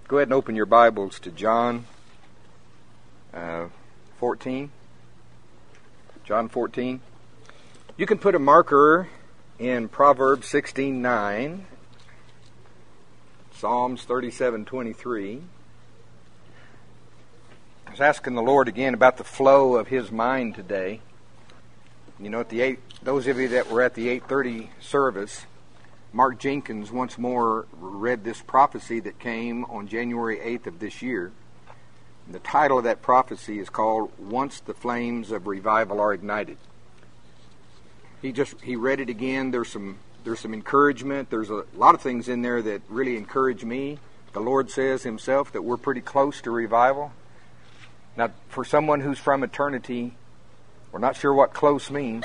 Go ahead and open your Bibles to John 14. John 14. You can put a marker in Proverbs 16:9, Psalms 37:23. I was asking the Lord again about the flow of His mind today. You know, those of you that were at the 8:30 service, Mark Jenkins once more read this prophecy that came on January 8th of this year. The title of that prophecy is called, Once the Flames of Revival Are Ignited. He read it again. There's some encouragement. There's a lot of things in there that really encourage me. The Lord says Himself that we're pretty close to revival. Now, for someone who's from eternity, we're not sure what close means.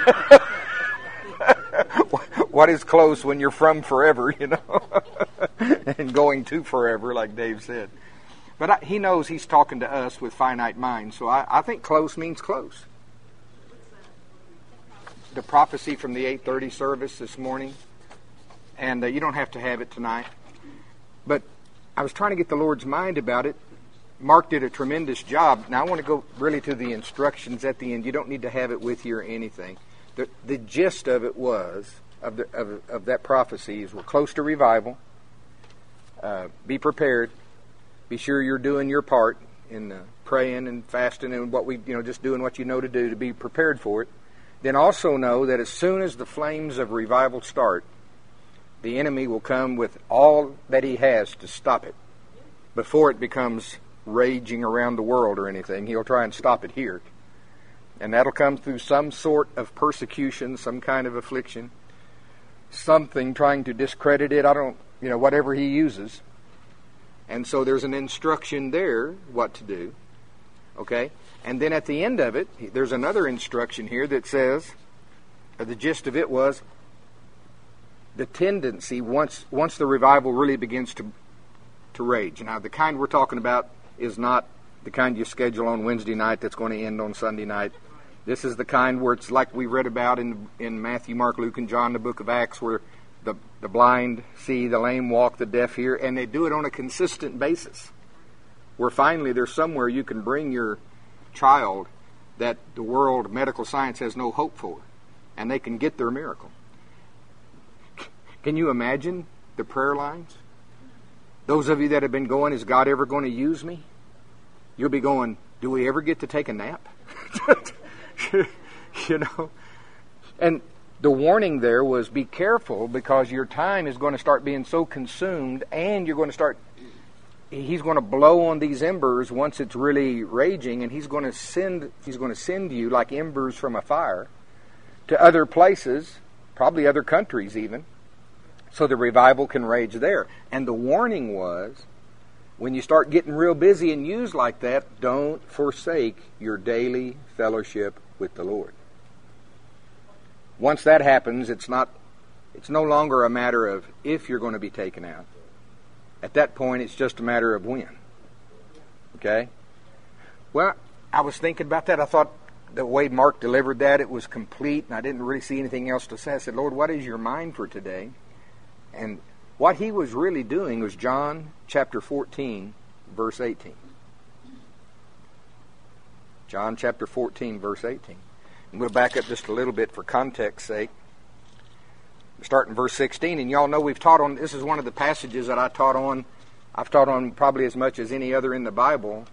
What is close when you're from forever, you know, and going to forever, like Dave said. But He knows He's talking to us with finite minds, so I think close means close. The prophecy from the 8:30 service this morning, and you don't have to have it tonight, but I was trying to get the Lord's mind about it. Mark did a tremendous job. Now I want to go really to the instructions at the end. You don't need to have it with you or anything. The gist of it was, of that prophecy, is we're close to revival. Be prepared. Be sure you're doing your part in praying and fasting and just doing what you know to do to be prepared for it. Then also know that as soon as the flames of revival start, the enemy will come with all that he has to stop it. Before it becomes raging around the world or anything, he'll try and stop it here. And that'll come through some sort of persecution, some kind of affliction, something trying to discredit it. Whatever he uses. And so there's an instruction there what to do. Okay? And then at the end of it, there's another instruction here that says, the gist of it was, the tendency, once the revival really begins to rage. Now, the kind we're talking about is not the kind you schedule on Wednesday night that's going to end on Sunday night. This is the kind where it's like we read about in Matthew, Mark, Luke, and John, the book of Acts, where the blind see, the lame walk, the deaf hear, and they do it on a consistent basis. Where finally there's somewhere you can bring your child that the world, medical science, has no hope for, and they can get their miracle. Can you imagine the prayer lines? Those of you that have been going, is God ever going to use me? You'll be going, do we ever get to take a nap? And the warning there was, be careful, because your time is going to start being so consumed, and you're going to start, He's going to blow on these embers once it's really raging, and He's going to send you like embers from a fire to other places, probably other countries even, so the revival can rage there. And the warning was, when you start getting real busy and used like that, don't forsake your daily fellowship with the Lord. Once that happens, it's no longer a matter of if you're going to be taken out. At that point, it's just a matter of when. Okay? Well, I was thinking about that. I thought the way Mark delivered that, it was complete, and I didn't really see anything else to say. I said, Lord, what is your mind for today? And what he was really doing was John chapter 14, verse 18. John chapter 14, verse 18. I'm going to back up just a little bit for context's sake. Start in verse 16, and y'all know we've taught on, this is one of the passages that I've taught on probably as much as any other in the Bible.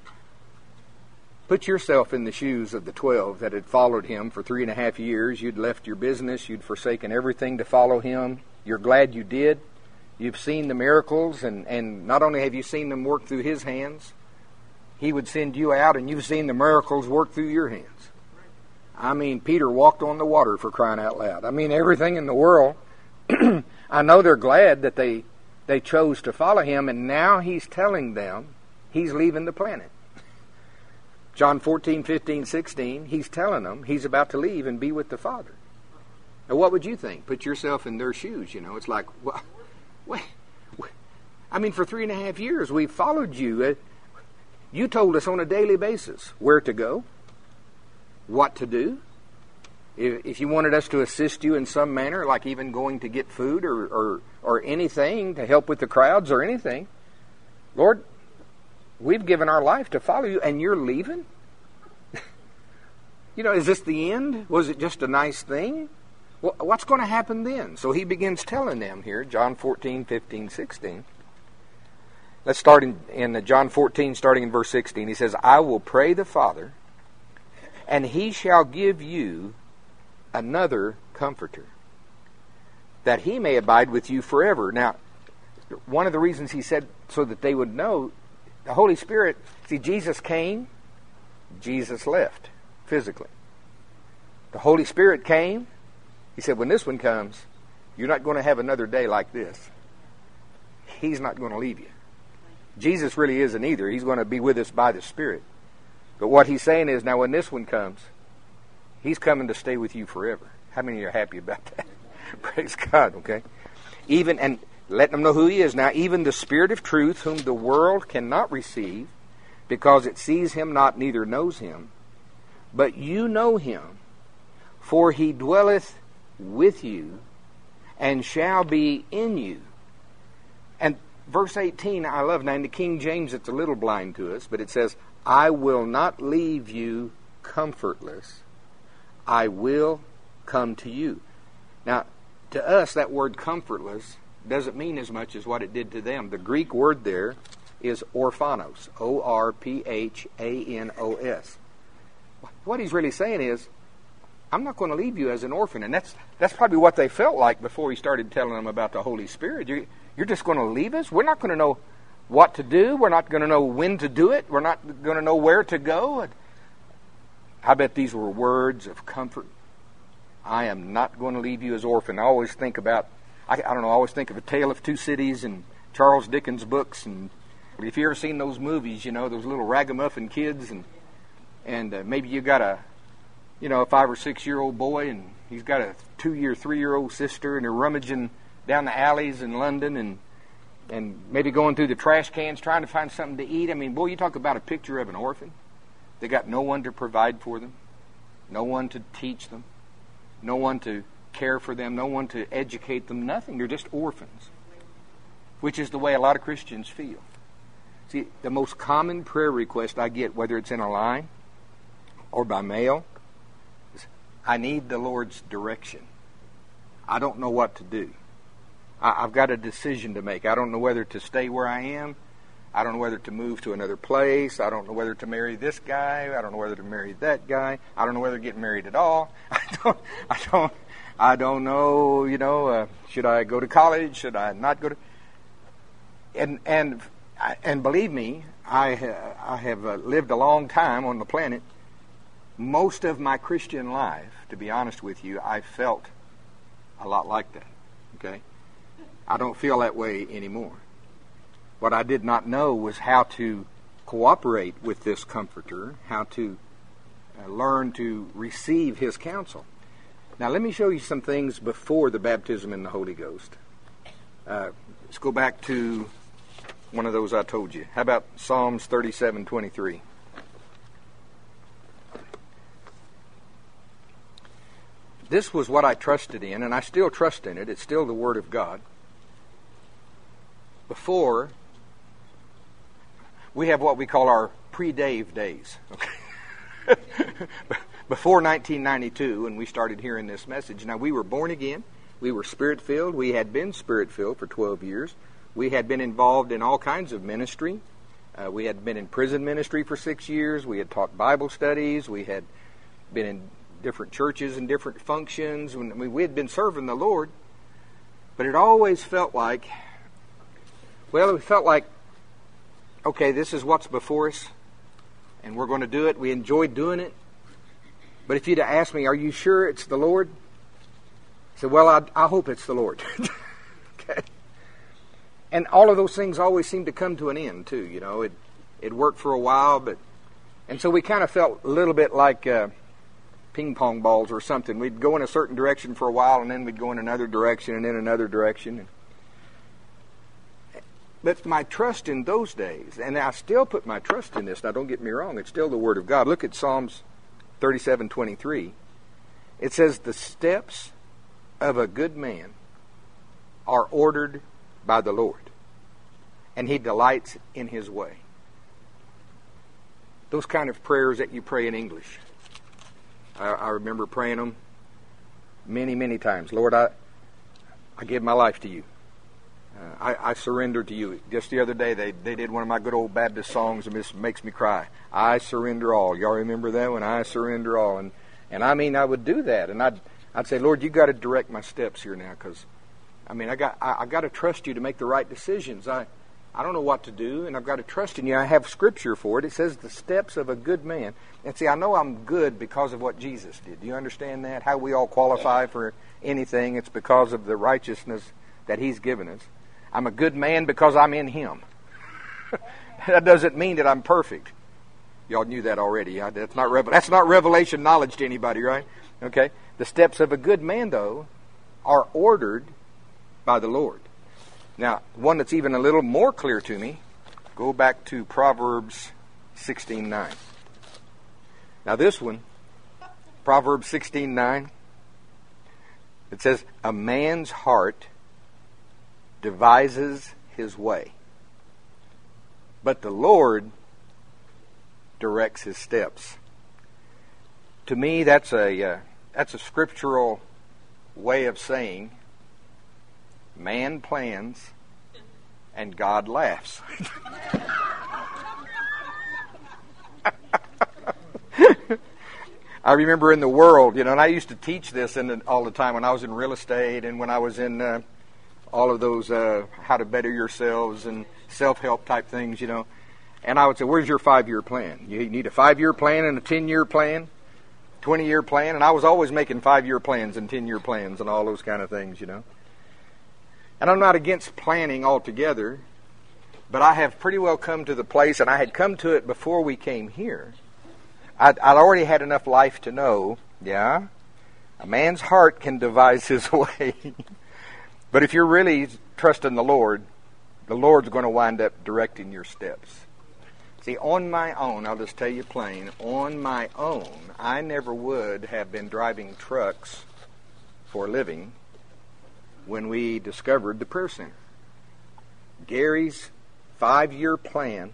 Put yourself in the shoes of the 12 that had followed Him for 3.5 years. You'd left your business, you'd forsaken everything to follow Him. You're glad you did. You've seen the miracles, and not only have you seen them work through His hands, He would send you out, and you've seen the miracles work through your hands. I mean, Peter walked on the water, for crying out loud. I mean, everything in the world. I know they're glad that they chose to follow Him, and now He's telling them He's leaving the planet. John 14, 15, 16, He's telling them He's about to leave and be with the Father. Now, what would you think? Put yourself in their shoes, It's like, well, wait. I mean, for 3.5 years, we've followed you. You told us on a daily basis where to go, what to do. If you wanted us to assist you in some manner, like even going to get food or anything to help with the crowds or anything, Lord, we've given our life to follow you, and you're leaving? Is this the end? Was it just a nice thing? Well, what's going to happen then? So he begins telling them here, John 14, 15, 16. Let's start in John 14, starting in verse 16. He says, I will pray the Father, and he shall give you another comforter, that he may abide with you forever. Now, one of the reasons he said so that they would know, the Holy Spirit, see, Jesus came, Jesus left, physically. The Holy Spirit came. He said, when this one comes, you're not going to have another day like this. He's not going to leave you. Jesus really isn't either. He's going to be with us by the Spirit. But what he's saying is, now when this one comes, he's coming to stay with you forever. How many are happy about that? Praise God, okay? And let them know who he is. Now, even the Spirit of truth, whom the world cannot receive, because it sees him not, neither knows him. But you know him, for he dwelleth with you, and shall be in you. And verse 18, I love. Now, in the King James, it's a little blind to us, but it says, I will not leave you comfortless. I will come to you. Now, to us, that word comfortless doesn't mean as much as what it did to them. The Greek word there is orphanos, O-R-P-H-A-N-O-S. What he's really saying is, I'm not going to leave you as an orphan. And that's probably what they felt like before he started telling them about the Holy Spirit. You're just going to leave us? We're not going to know what to do. We're not going to know when to do it. We're not going to know where to go. I bet these were words of comfort. I am not going to leave you as orphan. I always think about, I always think of A Tale of Two Cities and Charles Dickens books. And if you ever seen those movies, those little ragamuffin kids, and maybe you got a 5 or 6 year old boy, and he's got a 2 or 3 year old sister, and they're rummaging down the alleys in London, and maybe going through the trash cans trying to find something to eat. I mean, boy, you talk about a picture of an orphan. They got no one to provide for them, no one to teach them, no one to care for them, no one to educate them, nothing. They're just orphans, which is the way a lot of Christians feel. See, the most common prayer request I get, whether it's in a line or by mail, is, I need the Lord's direction. I don't know what to do. I've got a decision to make. I don't know whether to stay where I am. I don't know whether to move to another place. I don't know whether to marry this guy. I don't know whether to marry that guy. I don't know whether to get married at all. I don't know, should I go to college? Should I not go to... And believe me, I have lived a long time on the planet. Most of my Christian life, to be honest with you, I felt a lot like that, okay? I don't feel that way anymore. What I did not know was how to cooperate with this Comforter, how to learn to receive his counsel. Now, let me show you some things before the baptism in the Holy Ghost. Let's go back to one of those I told you. How about Psalms 37:23? This was what I trusted in, and I still trust in it. It's still the Word of God. Before, we have what we call our pre-Dave days. Okay? Before 1992, when we started hearing this message, now we were born again. We were Spirit-filled. We had been Spirit-filled for 12 years. We had been involved in all kinds of ministry. We had been in prison ministry for 6 years. We had taught Bible studies. We had been in different churches and different functions. We had been serving the Lord. But it always felt like, okay, this is what's before us, and we're going to do it. We enjoyed doing it. But if you'd have asked me, are you sure it's the Lord? I said, well, I hope it's the Lord. Okay. And all of those things always seem to come to an end, too. It worked for a while, and so we kind of felt a little bit like ping pong balls or something. We'd go in a certain direction for a while, and then we'd go in another direction, and then another direction. But my trust in those days, and I still put my trust in this, now don't get me wrong, it's still the Word of God. Look at Psalms 37:23. It says, the steps of a good man are ordered by the Lord, and He delights in His way. Those kind of prayers that you pray in English. I remember praying them many, many times. Lord, I give my life to you. I surrender to you. Just the other day, they did one of my good old Baptist songs, and this makes me cry. I surrender all. Y'all remember that one? I surrender all. And I mean, I would do that, and I'd say, Lord, you got to direct my steps here now, because I mean, I got to trust you to make the right decisions. I don't know what to do, and I've got to trust in you. I have Scripture for it. It says the steps of a good man. And see, I know I'm good because of what Jesus did. Do you understand that? How we all qualify for anything? It's because of the righteousness that He's given us. I'm a good man because I'm in Him. That doesn't mean that I'm perfect. Y'all knew that already. That's not revelation knowledge to anybody, right? Okay. The steps of a good man, though, are ordered by the Lord. Now, one that's even a little more clear to me, go back to Proverbs 16:9. Now this one, Proverbs 16:9, it says, a man's heart devises his way, but the Lord directs his steps. To me, that's a scriptural way of saying man plans and God laughs. I remember in the world, and I used to teach this all the time when I was in real estate and when I was in all of those how to better yourselves and self-help type things, And I would say, where's your 5-year plan? You need a 5-year plan and a 10-year plan, 20-year plan. And I was always making 5-year plans and 10-year plans and all those kind of things, And I'm not against planning altogether, but I have pretty well come to the place, and I had come to it before we came here. I'd already had enough life to know, a man's heart can devise his way. But if you're really trusting the Lord's going to wind up directing your steps. See, on my own, I'll just tell you plain, on my own, I never would have been driving trucks for a living when we discovered the prayer center. Gary's 5-year plan,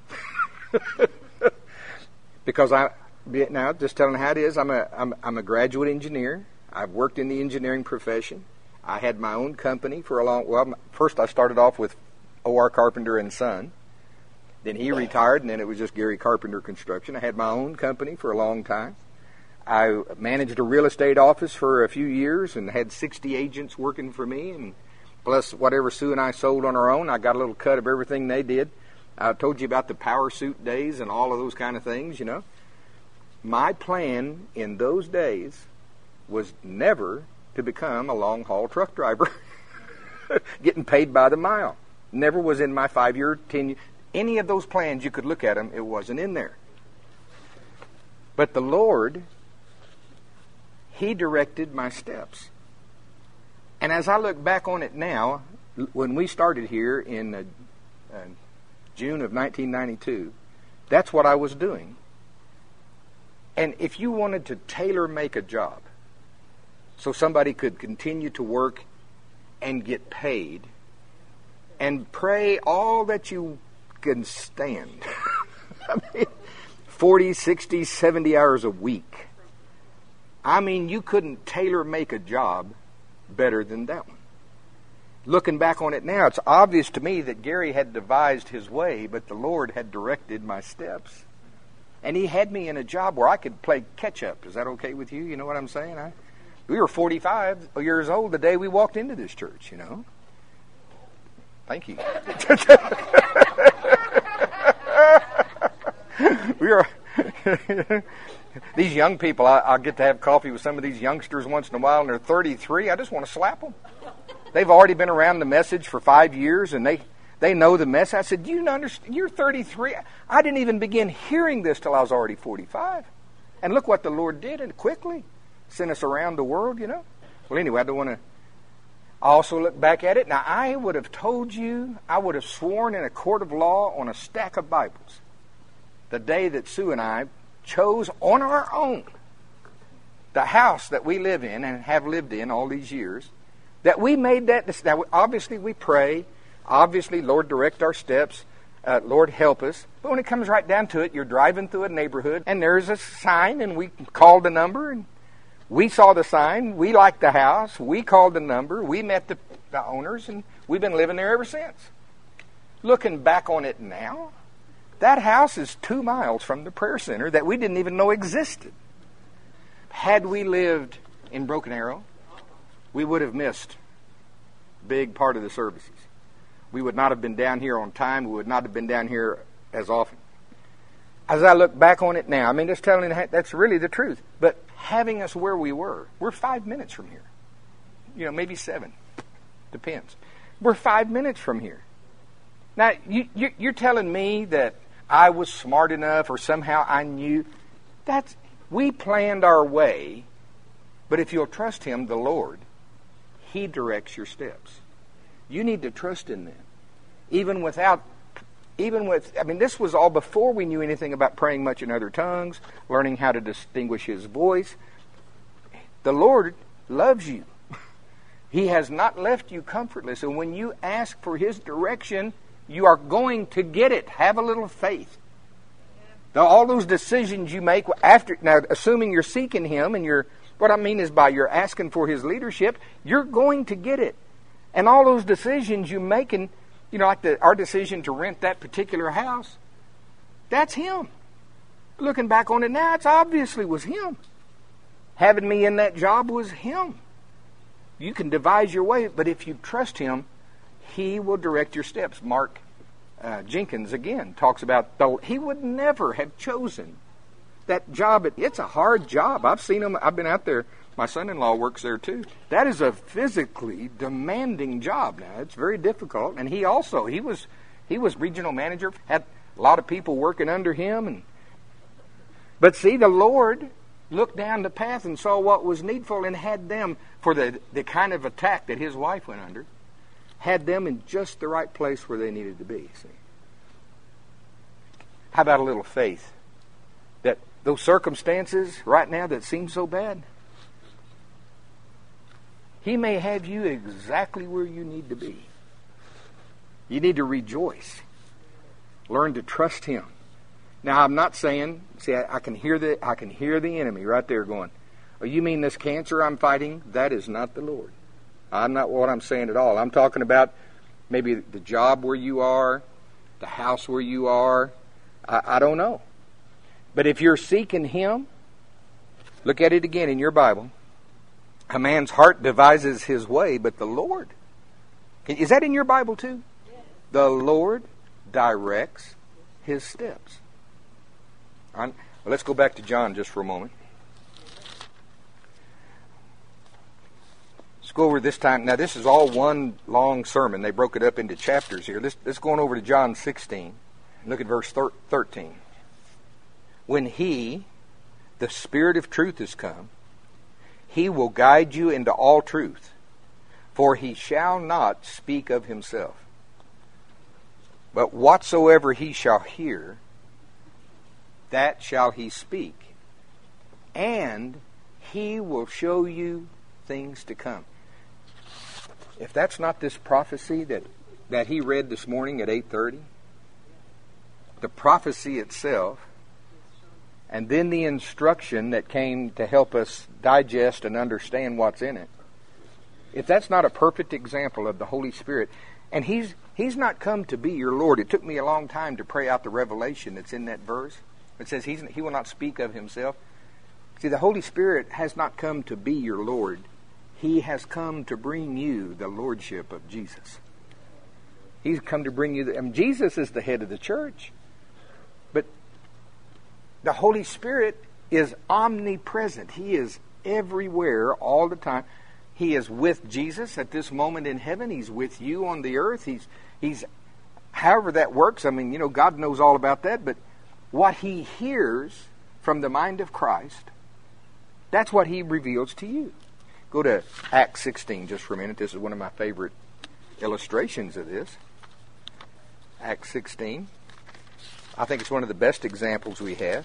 because now just telling how it is, I'm a graduate engineer. I've worked in the engineering profession. I had my own company for a long. First I started off with O.R. Carpenter and Son. Then he retired, and then it was just Gary Carpenter Construction. I had my own company for a long time. I managed a real estate office for a few years and had 60 agents working for me, and plus whatever Sue and I sold on our own, I got a little cut of everything they did. I told you about the power suit days and all of those kind of things, My plan in those days was never to become a long-haul truck driver, getting paid by the mile. Never was in my 5-year, 10-year, any of those plans you could look at them, it wasn't in there. But the Lord, He directed my steps. And as I look back on it now, when we started here in June of 1992, that's what I was doing. And if you wanted to tailor-make a job so somebody could continue to work and get paid and pray all that you can stand, 40, 60, 70 hours a week, you couldn't tailor-make a job better than that one. Looking back on it now, it's obvious to me that Gary had devised his way, but the Lord had directed my steps. And He had me in a job where I could play catch-up. Is that okay with you? You know what I'm saying? We were 45 years old the day we walked into this church, Thank you. These young people, I get to have coffee with some of these youngsters once in a while, and they're 33. I just want to slap them. They've already been around the message for 5 years, and they know the message. I said, you understand? You're 33. I didn't even begin hearing this till I was already 45. And look what the Lord did, and quickly sent us around the world, Well, anyway, I don't want to. I also look back at it. Now, I would have told you, I would have sworn in a court of law on a stack of Bibles the day that Sue and I chose on our own the house that we live in and have lived in all these years, that we made that. Now, obviously, we pray. Obviously, Lord, direct our steps. Lord help us. But when it comes right down to it, you're driving through a neighborhood, and there's a sign, and we called the number, and we saw the sign, we liked the house, we called the number, we met the owners, and we've been living there ever since. Looking back on it now, that house is 2 miles from the prayer center that we didn't even know existed. Had we lived in Broken Arrow, we would have missed a big part of the services. We would not have been down here on time. We would not have been down here as often. As I look back on it now, I mean, just telling you, that's really the truth. But having us where we were, we're 5 minutes from here. You know, maybe 7. Depends. We're 5 minutes from here. Now, you're telling me that I was smart enough or somehow I knew. We planned our way, but if you'll trust Him, the Lord, He directs your steps. You need to trust in that. This was all before we knew anything about praying much in other tongues, learning how to distinguish His voice. The Lord loves you. He has not left you comfortless. And when you ask for His direction, you are going to get it. Have a little faith. Now, all those decisions you make assuming you're seeking Him, and what I mean is by you're asking for His leadership, you're going to get it. And all those decisions you make, and like our decision to rent that particular house, that's Him. Looking back on it now, it obviously was Him. Having me in that job was Him. You can devise your way, but if you trust Him, He will direct your steps. Mark Jenkins, again, talks about he would never have chosen that job. It's a hard job. I've seen them. I've been out there. My son-in-law works there too. That is a physically demanding job. Now, it's very difficult. And he was regional manager, had a lot of people working under him. But see, the Lord looked down the path and saw what was needful and had them, for the kind of attack that his wife went under, had them in just the right place where they needed to be. See? How about a little faith? That those circumstances right now that seem so bad, He may have you exactly where you need to be. You need to rejoice. Learn to trust Him. Now, I'm not saying, see, I can hear the enemy right there going, oh, you mean this cancer I'm fighting? That is not the Lord. I'm not what I'm saying at all. I'm talking about maybe the job where you are, the house where you are. I don't know. But if you're seeking Him, look at it again in your Bible. A man's heart devises his way, but the Lord. Is that in your Bible too? Yes. The Lord directs His steps. All right. Well, let's go back to John just for a moment. Let's go over this time. Now, this is all one long sermon. They broke it up into chapters here. Let's go on over to John 16. Look at verse 13. When He, the Spirit of truth, is come, He will guide you into all truth, for He shall not speak of Himself. But whatsoever He shall hear, that shall He speak, and He will show you things to come. If that's not this prophecy that he read this morning at 8:30, the prophecy itself, and then the instruction that came to help us digest and understand what's in it, if that's not a perfect example of the Holy Spirit, and He's not come to be your Lord. It took me a long time to pray out the revelation that's in that verse. It says He will not speak of Himself. See, the Holy Spirit has not come to be your Lord. He has come to bring you the Lordship of Jesus. He's come to bring you Jesus is the head of the church. But the Holy Spirit is omnipresent. He is everywhere all the time. He is with Jesus at this moment in heaven. He's with you on the earth. He's however that works. I mean, God knows all about that. But what He hears from the mind of Christ, that's what He reveals to you. Go to Acts 16 just for a minute. This is one of my favorite illustrations of this. Acts 16. I think it's one of the best examples we have.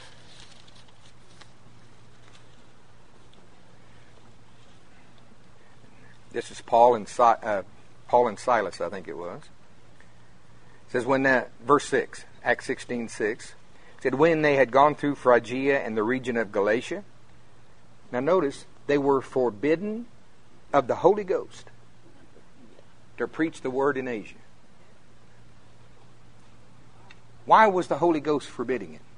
This is Paul and Silas, I think it was. It says verse 6, Acts 16:6. It said, when they had gone through Phrygia and the region of Galatia. Now notice, they were forbidden of the Holy Ghost to preach the word in Asia. Why was the Holy Ghost forbidding it?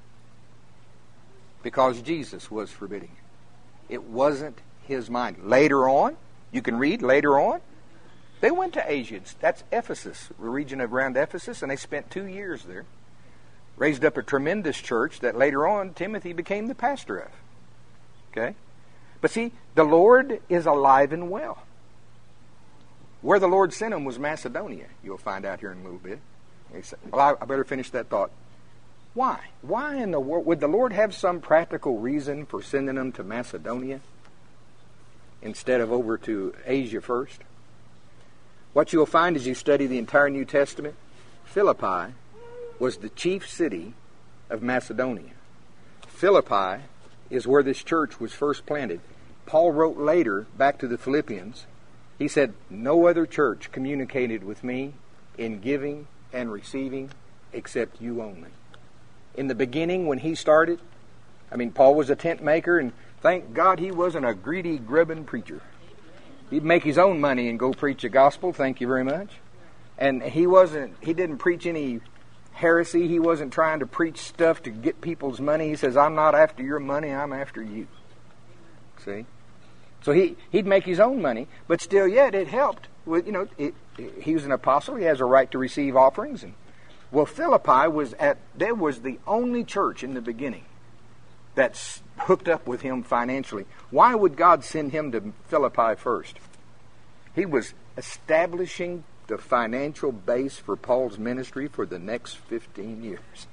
Because Jesus was forbidding it. It wasn't his mind. Later on, you can read later on, they went to Asia. That's Ephesus, the region around Ephesus, and they spent 2 years there. Raised up a tremendous church that later on Timothy became the pastor of. Okay? But see, the Lord is alive and well. Where the Lord sent him was Macedonia. You'll find out here in a little bit. Well, I better finish that thought. Why? Why in the world would the Lord have some practical reason for sending them to Macedonia instead of over to Asia first? What you'll find as you study the entire New Testament, Philippi was the chief city of Macedonia. Philippi is where this church was first planted. Paul wrote later back to the Philippians. He said, no other church communicated with me in giving and receiving except you only. In the beginning, when he started, Paul was a tent maker, and thank God he wasn't a greedy, grubbing preacher. He'd make his own money and go preach the gospel, thank you very much. And he didn't preach any heresy. He wasn't trying to preach stuff to get people's money. He says, I'm not after your money, I'm after you. See? So he'd make his own money, but still yet it helped. He was an apostle, he has a right to receive offerings. Well, Philippi was the only church in the beginning that's hooked up with him financially. Why would God send him to Philippi first? He was establishing the financial base for Paul's ministry for the next 15 years.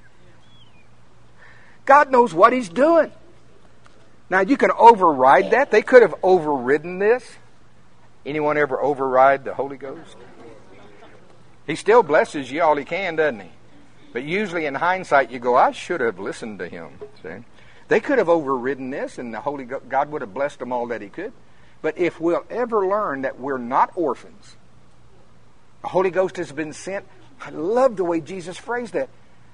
God knows what he's doing. Now, you can override that. They could have overridden this. Anyone ever override the Holy Ghost? He still blesses you all he can, doesn't he? But usually in hindsight you go, I should have listened to him. See? They could have overridden this and God would have blessed them all that he could. But if we'll ever learn that we're not orphans, the Holy Ghost has been sent. I love the way Jesus phrased that.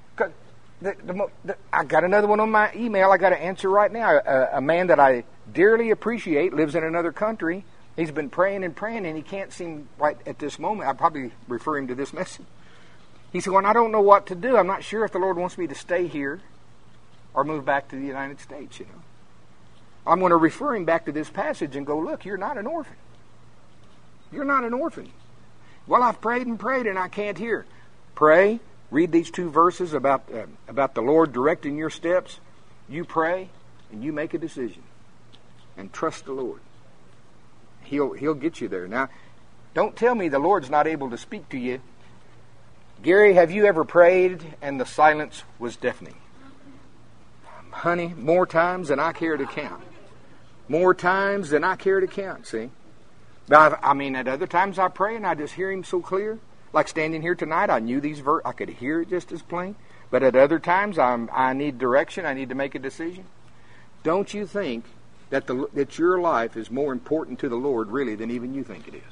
I got another one on my email I got to answer right now. A man that I dearly appreciate lives in another country. He's been praying and he can't seem right at this moment. I'm probably referring to this message. He said, well, I don't know what to do. I'm not sure if the Lord wants me to stay here or move back to the United States, I'm going to refer him back to this passage and go, look, you're not an orphan. You're not an orphan. Well, I've prayed and I can't hear. Pray. Read these 2 verses about the Lord directing your steps. You pray and you make a decision. And trust the Lord. He'll get you there. Now, don't tell me the Lord's not able to speak to you. Gary, have you ever prayed and the silence was deafening? Honey, more times than I care to count. More times than I care to count, see? But at other times I pray and I just hear him so clear. Like standing here tonight, I knew these verses. I could hear it just as plain. But at other times, I need direction. I need to make a decision. Don't you think that your life is more important to the Lord, really, than even you think it is?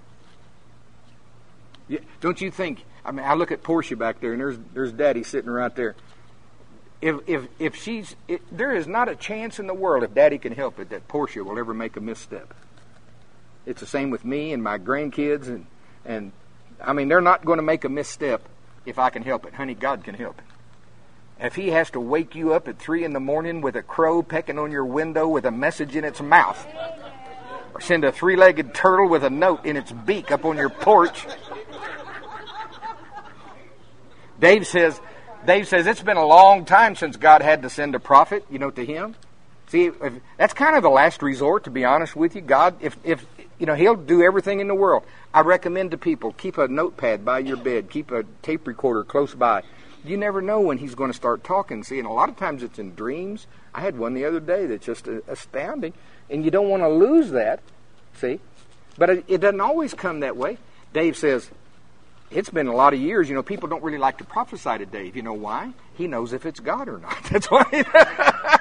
Yeah, don't you think? I look at Portia back there, and there's Daddy sitting right there. If there is not a chance in the world, if Daddy can help it, that Portia will ever make a misstep. It's the same with me and my grandkids, and they're not going to make a misstep if I can help it. Honey, God can help it. If he has to wake you up at 3 a.m. with a crow pecking on your window with a message in its mouth, or send a 3-legged turtle with a note in its beak up on your porch. Dave says it's been a long time since God had to send a prophet, to him. See, that's kind of the last resort, to be honest with you. God, if he'll do everything in the world. I recommend to people, keep a notepad by your bed. Keep a tape recorder close by. You never know when he's going to start talking. See, and a lot of times it's in dreams. I had one the other day that's just astounding. And you don't want to lose that. See? But it doesn't always come that way. Dave says, it's been a lot of years. People don't really like to prophesy to Dave. You know why? He knows if it's God or not. That's why.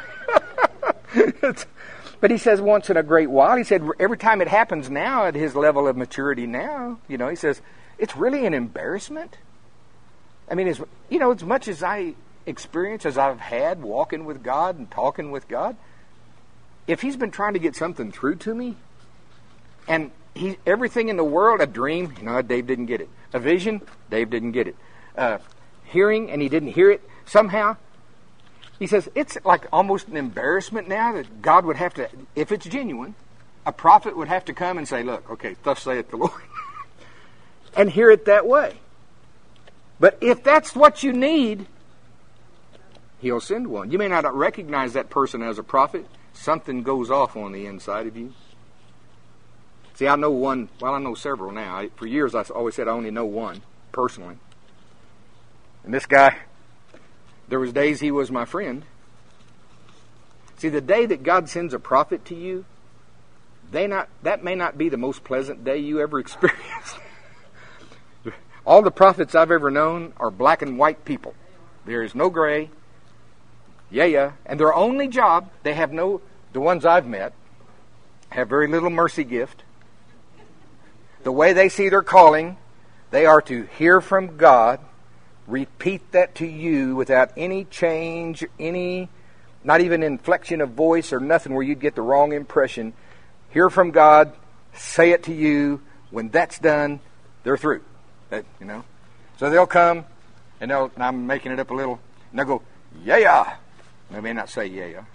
But he says once in a great while, he said every time it happens now at his level of maturity now, he says, it's really an embarrassment I mean, as much as I experience as I've had walking with God and talking with God, if He's been trying to get something through to me, and everything in the world, a dream, Dave didn't get it. A vision, Dave didn't get it. Hearing, and he didn't hear it somehow. He says, it's like almost an embarrassment now that God would have to, if it's genuine, a prophet would have to come and say, look, okay, thus saith the Lord. And hear it that way. But if that's what you need, He'll send one. You may not recognize that person as a prophet. Something goes off on the inside of you. See, I know one, well, I know several now. For years I always said I only know one, personally. And this guy, there was days he was my friend. See, the day that God sends a prophet to you, that may not be the most pleasant day you ever experienced. All the prophets I've ever known are black and white people. There is no gray. Yeah. And their only job, the ones I've met, have very little mercy gift. The way they see their calling, they are to hear from God, repeat that to you without any change, not even inflection of voice or nothing where you'd get the wrong impression. Hear from God, say it to you. When that's done, they're through. So they'll come, and I'm making it up a little, and they'll go, yeah. They may not say yeah.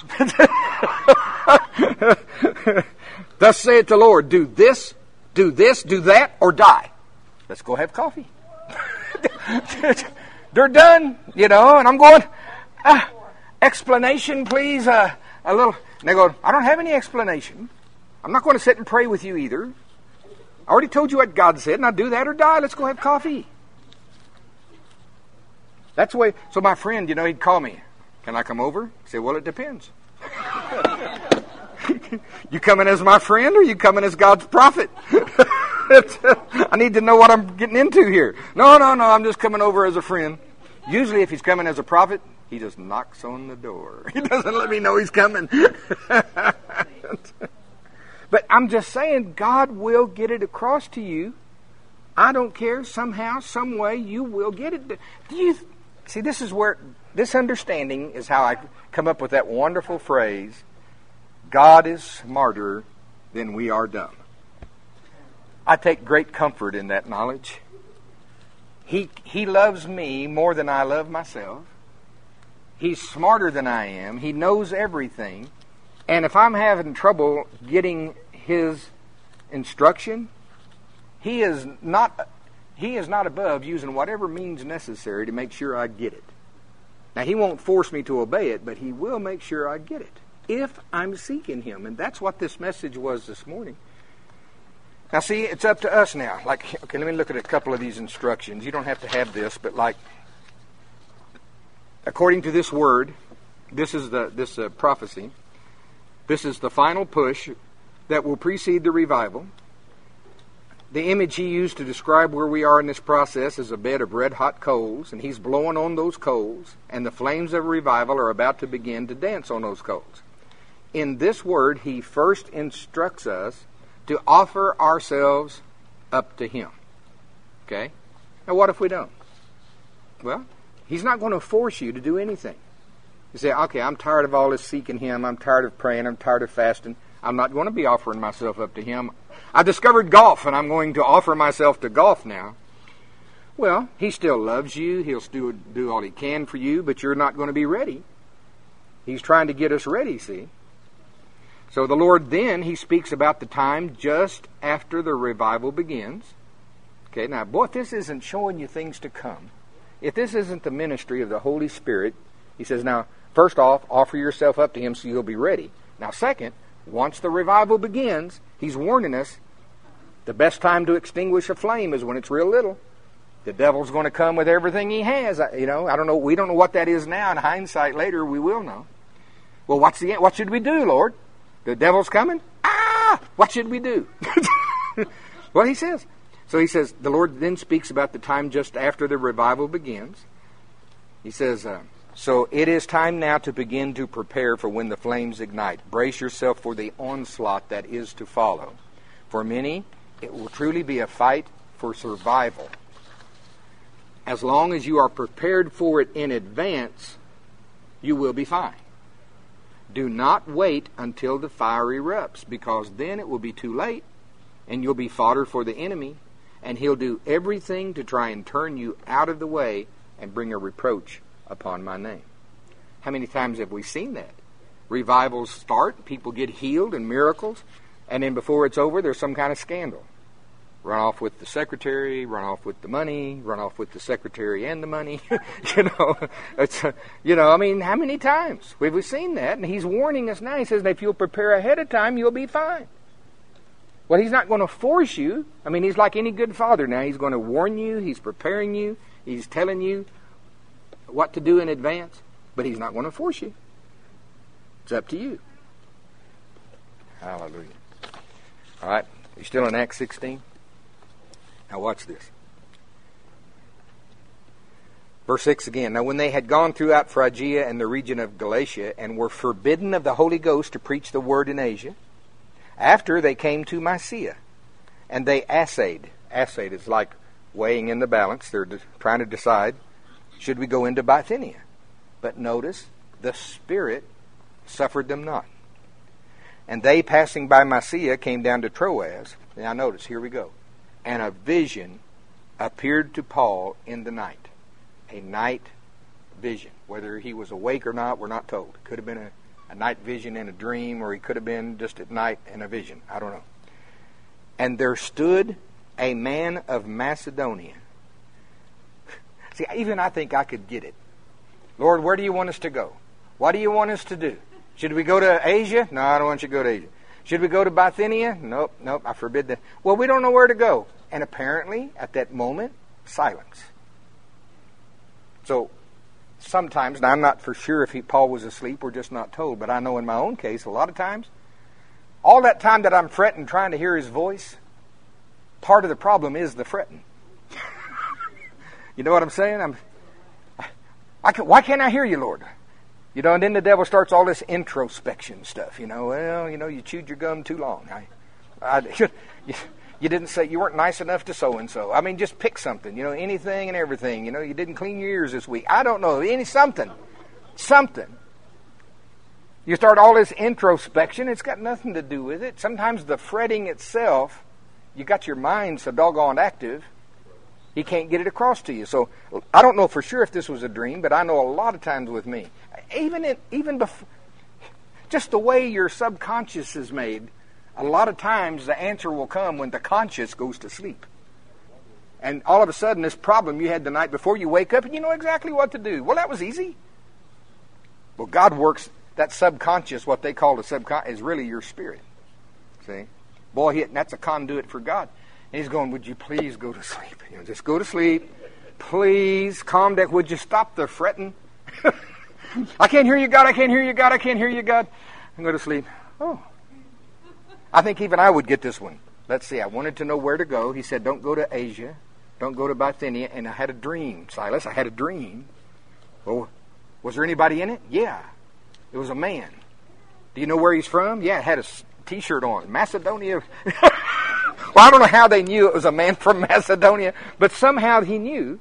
Thus saith the Lord, do this, do that, or die. Let's go have coffee. They're done, and I'm going, explanation, please, a little. And they go, I don't have any explanation. I'm not going to sit and pray with you either. I already told you what God said, and I do that or die. Let's go have coffee. That's the way. So my friend, he'd call me. Can I come over? I say, well, it depends. You coming as my friend, or you coming as God's prophet? I need to know what I'm getting into here. No, I'm just coming over as a friend. Usually if he's coming as a prophet, he just knocks on the door. He doesn't let me know he's coming. But I'm just saying, God will get it across to you. I don't care. Somehow, some way, you will get it. See, this is where, this understanding is how I come up with that wonderful phrase, God is smarter than we are dumb. I take great comfort in that knowledge. He loves me more than I love myself. He's smarter than I am. He knows everything. And if I'm having trouble getting His instruction, He is not above using whatever means necessary to make sure I get it. Now, He won't force me to obey it, but He will make sure I get it if I'm seeking Him. And that's what this message was this morning. Now, see, it's up to us now. Okay, let me look at a couple of these instructions. You don't have to have this, but according to this word, this is this prophecy. This is the final push that will precede the revival. The image he used to describe where we are in this process is a bed of red-hot coals, and he's blowing on those coals, and the flames of revival are about to begin to dance on those coals. In this word, he first instructs us to offer ourselves up to Him. Okay? Now, what if we don't? Well, He's not going to force you to do anything. You say, okay, I'm tired of all this seeking Him. I'm tired of praying. I'm tired of fasting. I'm not going to be offering myself up to Him. I discovered golf, and I'm going to offer myself to golf now. Well, He still loves you. He'll still do all He can for you, but you're not going to be ready. He's trying to get us ready, see? So the Lord then, He speaks about the time just after the revival begins. Okay, now, boy, if this isn't showing you things to come, if this isn't the ministry of the Holy Spirit, He says, now, first off, offer yourself up to Him so you'll be ready. Now, second, once the revival begins, He's warning us, the best time to extinguish a flame is when it's real little. The devil's going to come with everything he has. I don't know. We don't know what that is now. In hindsight, later we will know. Well, what should we do, Lord? The devil's coming? What should we do? Well, He says. So He says, the Lord then speaks about the time just after the revival begins. He says, so it is time now to begin to prepare for when the flames ignite. Brace yourself for the onslaught that is to follow. For many, it will truly be a fight for survival. as long as you are prepared for it in advance, you will be fine. Do not wait until the fire erupts, because then it will be too late, and you'll be fodder for the enemy, and he'll do everything to try and turn you out of the way and bring a reproach upon my name. How many times have we seen that? Revivals start, people get healed and miracles, and then before it's over, there's some kind of scandal. Run off with the secretary, run off with the money, run off with the secretary and the money. I mean, how many times have we seen that? And he's warning us now. He says, if you'll prepare ahead of time, you'll be fine. Well, he's not going to force you. I mean, he's like any good father now. He's going to warn you. He's preparing you. He's telling you what to do in advance. But he's not going to force you. It's up to you. Hallelujah. All right. You still in Acts 16? Now watch this. Verse 6 again. Now when they had gone throughout Phrygia and the region of Galatia, and were forbidden of the Holy Ghost to preach the word in Asia, after they came to Mysia, and they assayed. Assayed is like weighing in the balance. They're trying to decide, should we go into Bithynia? But notice, the Spirit suffered them not. And they, passing by Mysia, came down to Troas. Now notice, here we go. And a vision appeared to Paul in the night. A night vision. Whether he was awake or not, we're not told. It could have been a night vision in a dream, or he could have been just at night in a vision. I don't know. And there stood a man of Macedonia. See, even I think I could get it. Lord, where do you want us to go? What do you want us to do? Should we go to Asia? No, I don't want you to go to Asia. Should we go to Bithynia? Nope, I forbid that. Well, we don't know where to go. And apparently, at that moment, silence. So, sometimes, now I'm not for sure if Paul was asleep, we're just not told, but I know in my own case, a lot of times, all that time that I'm fretting trying to hear his voice, part of the problem is the fretting. You know what I'm saying? Why can't I hear you, Lord? And then the devil starts all this introspection stuff. You chewed your gum too long. You didn't say, you weren't nice enough to so-and-so. I mean, just pick something, anything and everything. You didn't clean your ears this week. I don't know, something. You start all this introspection, it's got nothing to do with it. Sometimes the fretting itself, you got your mind so doggone active, he can't get it across to you. So I don't know for sure if this was a dream, but I know a lot of times with me, even before, just the way your subconscious is made, a lot of times the answer will come when the conscious goes to sleep. And all of a sudden this problem you had the night before, you wake up and you know exactly what to do. Well, that was easy. Well, God works, that subconscious, what they call the subconscious, is really your spirit. See? Boy, that's a conduit for God. And he's going, would you please go to sleep? Just go to sleep. Please, calm down. Would you stop the fretting? I can't hear you, God. I can't hear you, God. I can't hear you, God. And go to sleep. Oh. I think even I would get this one. Let's see. I wanted to know where to go. He said, don't go to Asia. Don't go to Bithynia. And I had a dream, Silas. I had a dream. Well, was there anybody in it? Yeah. It was a man. Do you know where he's from? Yeah, it had a T-shirt on. Macedonia. Well, I don't know how they knew it was a man from Macedonia, but somehow he knew,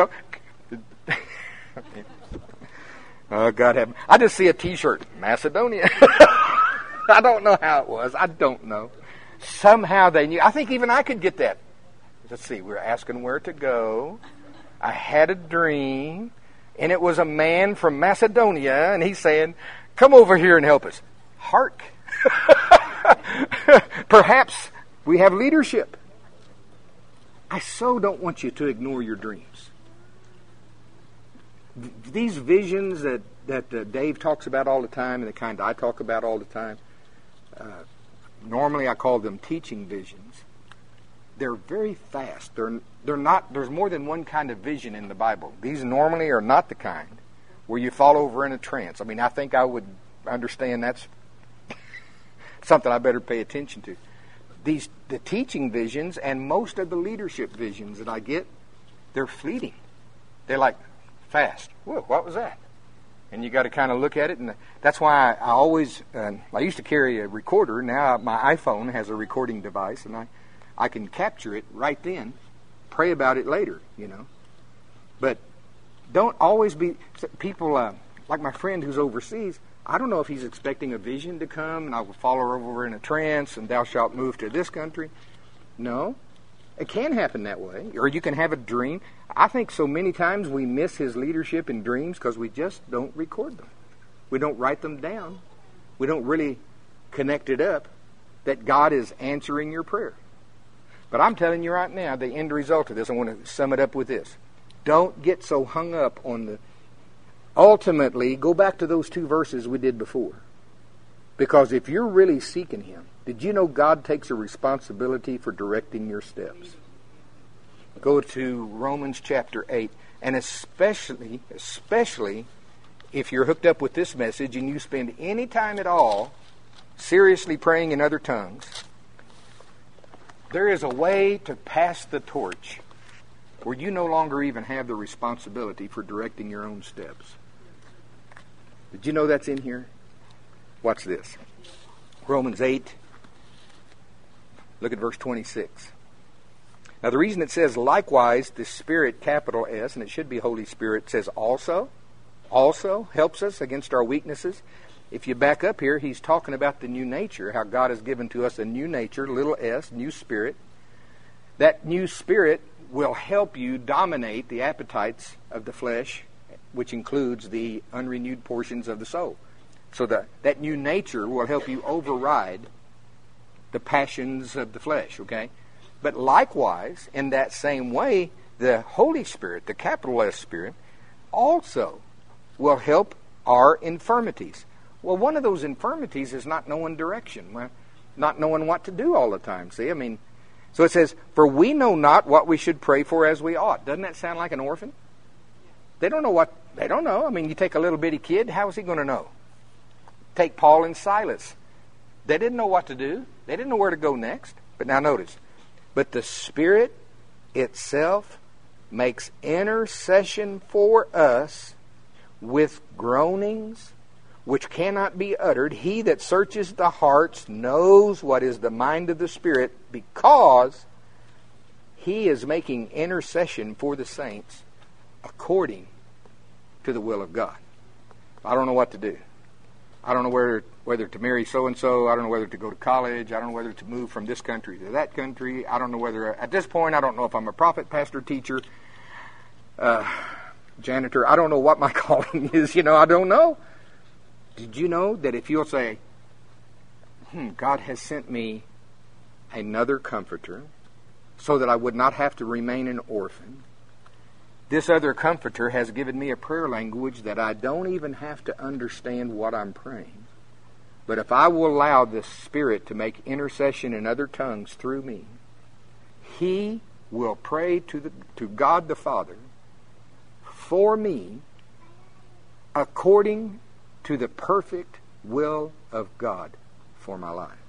Oh, God have... I just see a T-shirt. Macedonia. I don't know how it was. I don't know. Somehow they knew. I think even I could get that. Let's see. We were asking where to go. I had a dream, and it was a man from Macedonia, and he's saying, come over here and help us. Hark. Perhaps we have leadership. I so don't want you to ignore your dreams. These visions that Dave talks about all the time, and the kind I talk about all the time, normally I call them teaching visions. They're very fast. They're not. There's more than one kind of vision in the Bible. These normally are not the kind where you fall over in a trance. I mean, I think I would understand that's something I better pay attention to. The teaching visions and most of the leadership visions that I get, they're fleeting. They're like fast. Whoa, what was that? And you got to kind of look at it, and that's why I always. I used to carry a recorder. Now my iPhone has a recording device, and I can capture it right then, pray about it later. But don't always be people like my friend who's overseas. I don't know if he's expecting a vision to come and I will follow her over in a trance and thou shalt move to this country. No. It can happen that way. Or you can have a dream. I think so many times we miss his leadership in dreams because we just don't record them. We don't write them down. We don't really connect it up that God is answering your prayer. But I'm telling you right now, the end result of this, I want to sum it up with this. Don't get so hung up on the... Ultimately, go back to those 2 verses we did before. Because if you're really seeking Him, did you know God takes a responsibility for directing your steps? Go to Romans chapter 8. And especially if you're hooked up with this message and you spend any time at all seriously praying in other tongues, there is a way to pass the torch where you no longer even have the responsibility for directing your own steps. Did you know that's in here? Watch this. Romans 8. Look at verse 26. Now the reason it says likewise, the Spirit, capital S, and it should be Holy Spirit, says also helps us against our weaknesses. If you back up here, he's talking about the new nature, how God has given to us a new nature, little s, new spirit. That new spirit will help you dominate the appetites of the flesh, which includes the unrenewed portions of the soul. So that new nature will help you override the passions of the flesh, okay? But likewise, in that same way, the Holy Spirit, the capital S Spirit, also will help our infirmities. Well, one of those infirmities is not knowing direction, not knowing what to do all the time. See, I mean, so it says, for we know not what we should pray for as we ought. Doesn't that sound like an orphan? They don't know. I mean, you take a little bitty kid, how is he going to know? Take Paul and Silas. They didn't know what to do. They didn't know where to go next. But now notice, but the Spirit itself makes intercession for us with groanings which cannot be uttered. He that searches the hearts knows what is the mind of the Spirit, because He is making intercession for the saints according to the will of God. I don't know what to do. I don't know whether to marry so-and-so. I don't know whether to go to college. I don't know whether to move from this country to that country. I don't know whether, at this point, I don't know if I'm a prophet, pastor, teacher, janitor. I don't know what my calling is. I don't know. Did you know that if you'll say, God has sent me another comforter so that I would not have to remain an orphan. This other comforter has given me a prayer language that I don't even have to understand what I'm praying. But if I will allow the Spirit to make intercession in other tongues through me, He will pray to God the Father for me according to the perfect will of God for my life.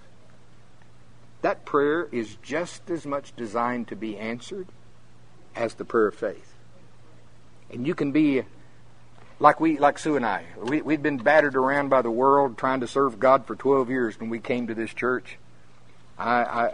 That prayer is just as much designed to be answered as the prayer of faith. And you can be like Sue and I. We'd been battered around by the world trying to serve God for 12 years when we came to this church. I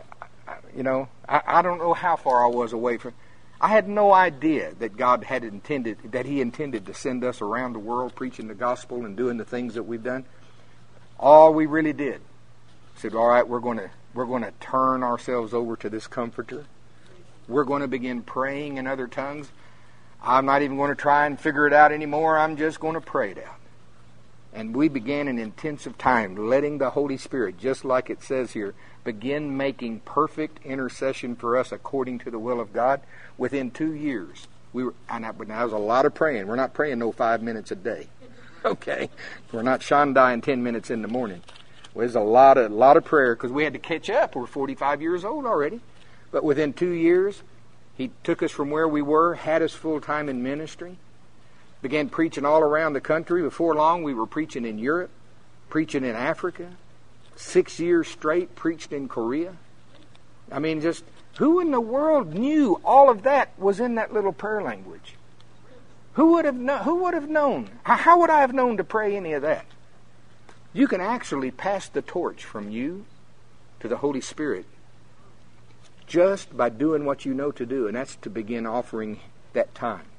don't know how far I was away from. I had no idea that God had intended to send us around the world preaching the gospel and doing the things that we've done. All we really did said, all right, we're going to turn ourselves over to this comforter. We're going to begin praying in other tongues. I'm not even going to try and figure it out anymore. I'm just going to pray it out. And we began an intensive time letting the Holy Spirit, just like it says here, begin making perfect intercession for us according to the will of God. Within 2 years, but now there's a lot of praying. We're not praying no 5 minutes a day. Okay? We're not Shandai 10 minutes in the morning. Well, there's a lot of prayer because we had to catch up. We're 45 years old already. But within 2 years, He took us from where we were, had us full-time in ministry, began preaching all around the country. Before long, we were preaching in Europe, preaching in Africa. 6 years straight, preached in Korea. I mean, just who in the world knew all of that was in that little prayer language? Who would have known? How would I have known to pray any of that? You can actually pass the torch from you to the Holy Spirit just by doing what you know to do, and that's to begin offering that time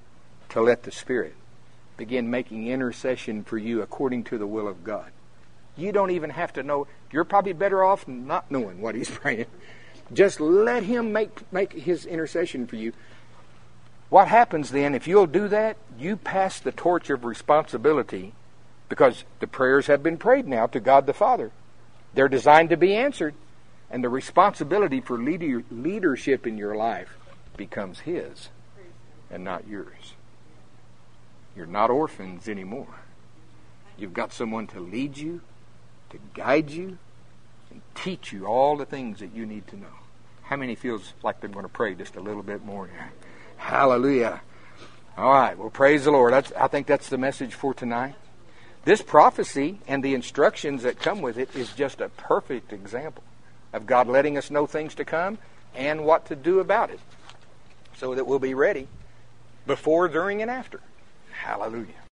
to let the Spirit begin making intercession for you according to the will of God. You don't even have to know. You're probably better off not knowing what He's praying. Just let Him make His intercession for you. What happens then, if you'll do that, you pass the torch of responsibility, because the prayers have been prayed now to God the Father. They're designed to be answered. And the responsibility for leadership in your life becomes His and not yours. You're not orphans anymore. You've got someone to lead you, to guide you, and teach you all the things that you need to know. How many feels like they're going to pray just a little bit more? Hallelujah. All right, well, praise the Lord. I think that's the message for tonight. This prophecy and the instructions that come with it is just a perfect example of God letting us know things to come and what to do about it, so that we'll be ready before, during, and after. Hallelujah.